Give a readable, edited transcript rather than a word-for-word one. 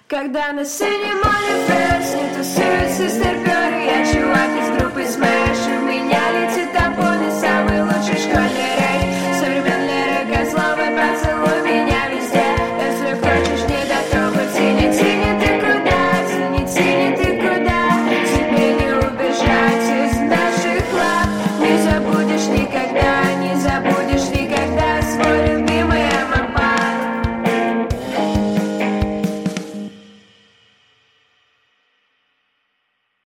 Когда на сцене манифест не тусуются старперы, я чувак из группы Smash.